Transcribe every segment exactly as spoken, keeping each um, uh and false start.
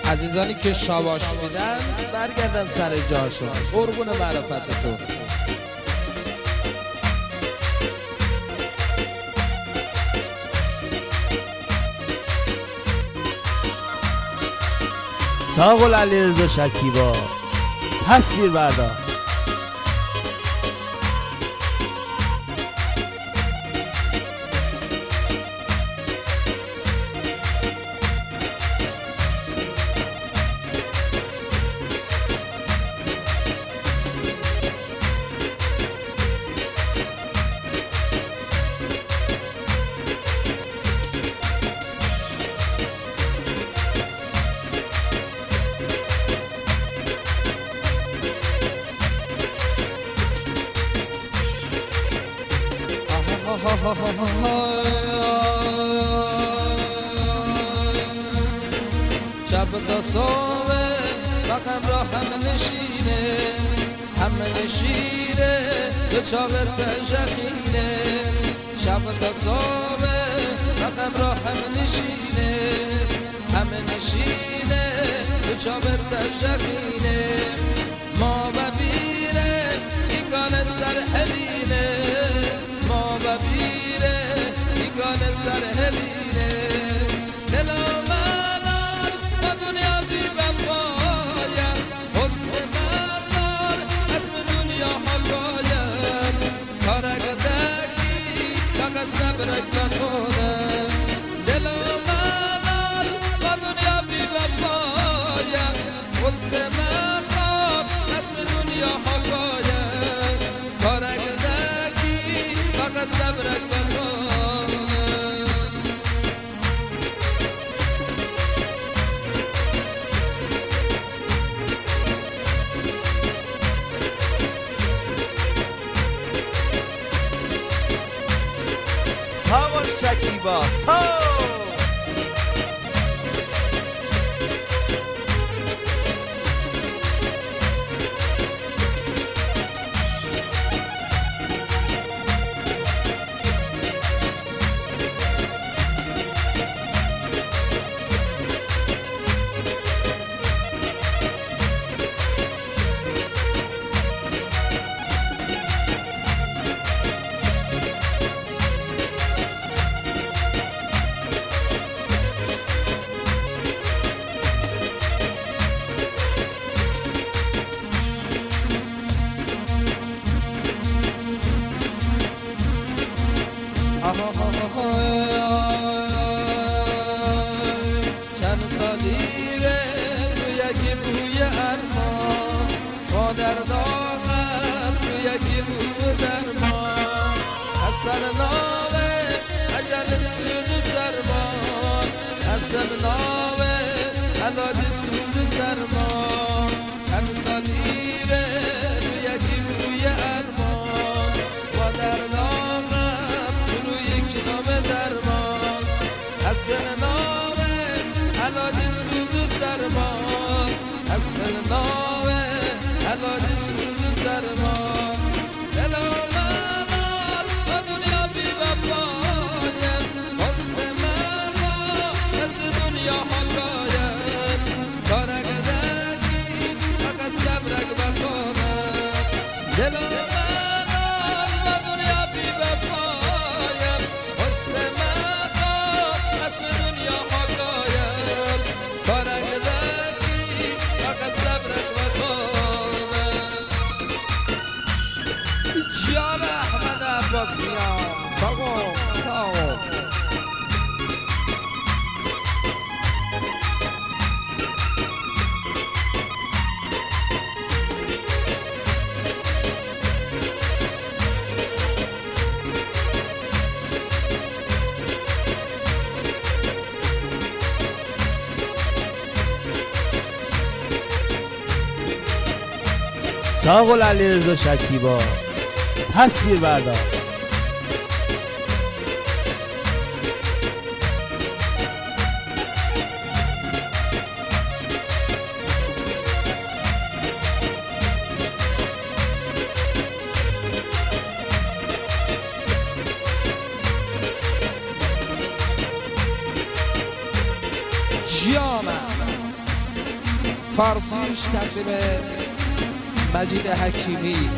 عزیزانی که شاباش میدن برگردن سر جاشون. قربون معرفتتون. ساقل علیرضا شکیبا تصویر بردار. شب تا صبح رقم را هم نشینه هم نشینه دو چاوت بجخینه. شب تا صبح رقم را هم نشینه هم نشینه دو چاوت بجخینه. ما ببیره اینگان سر هلینه ما ببیره اینگان سر هلینه. دلو منار با دنیا بی بفایم حسن مقدار اسم دنیا حقایم کارک دکی فقط صبرک بخونم. دلو منار با دنیا بی بفایم حسن مقدار اسم دنیا حقایم کارک دکی فقط صبرک بخونم. ساقل شکیبا ساق چند سالیه تو یکی بوی ارمان با در داغت تو یکی بوی درمان از سر ناوه عجل سوز سرمان از سر ناوه علاج سوز سرمان. چند سالیه تو یکی بوی ارمان با در داغت تو روی کنام درمان از سر ناوه علاج سوز سرمان از سر ناوه علاج سوز سرمان. دلو منار با دنیا بی وفایم حسن مقدار از دنیا حقایم کارک دکی فقط صبرک بخونم. دلو منار با دنیا بی وفایم حسن مقدار از دنیا حقایم کارک دکی فقط صبرک بخونم. جان احمد عباسیان ساقم ساقم ساقل علیرضا شکیبا تصویر بردار. جانم فارسیش تقدیم مجید حکیمی.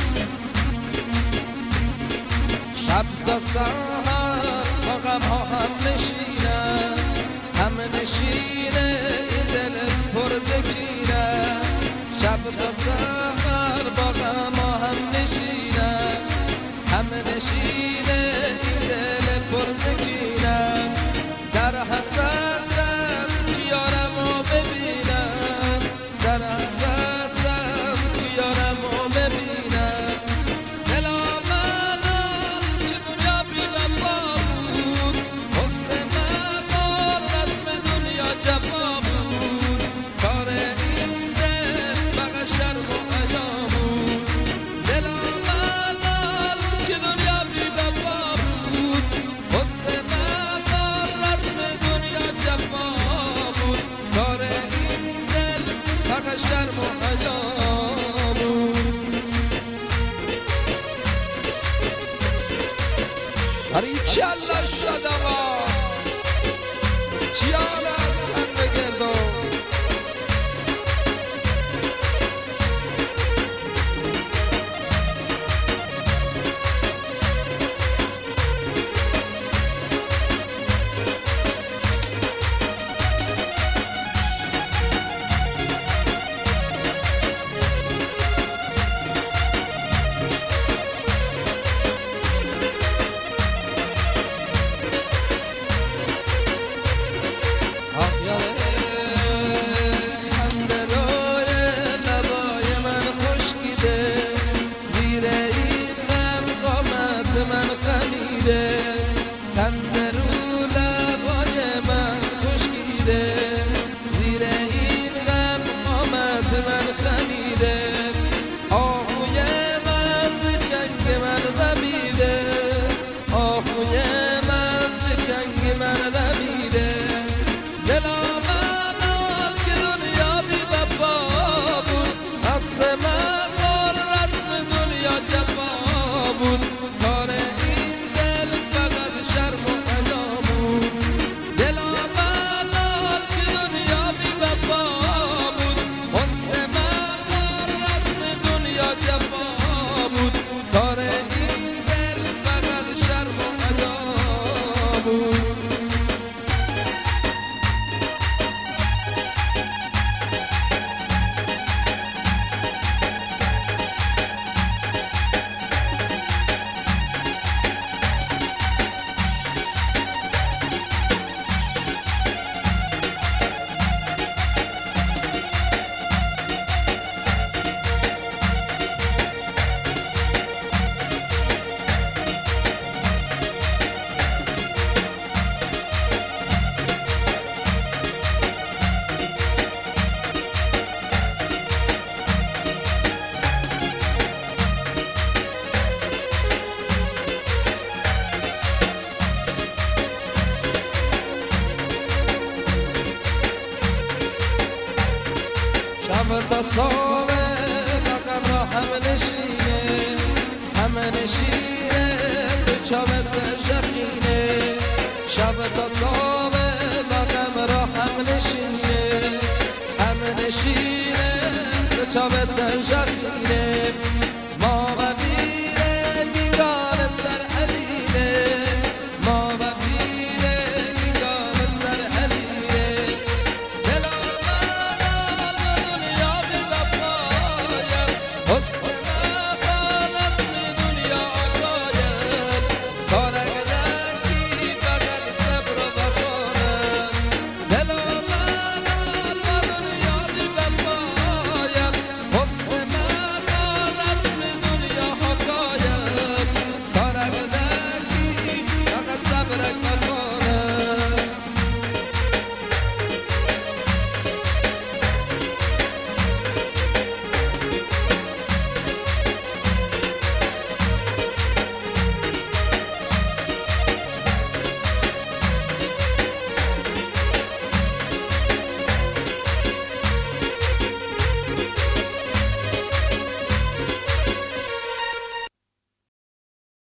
شب تا سحر با غم ها هم نشینم، هم نشینه این دل پر زکینه. شب تا سحر با غم ها هم نشینم، هم نشینه این دل پر زکینه. در حسرتم یارمو ببینم، در حسرتم یارمو ببینم. دلا منم که دنیا بی وفا بود، حسن مقال رسم دنیا جفا بود. کار این دل فقط شرم و حیا بود. دلا منم که دنیا بی وفا بود، حسن مقال رسم دنیا جفا بود. کار این دل فقط شرم و حیا بود. باریکلا شادوا جیان حسن بگردو. من خمیده خنده رو لبای من خشکیده، زیر این غم قامت من خمیده. آهوی من ز چنگ من رمیده، آهوی من ز چنگ من رمیده. دلا منال که دنیا بی وفا بود، نفس من رسم دنیا جفا بود. شب تا صبح رقم را هم نشینه، هم نشینه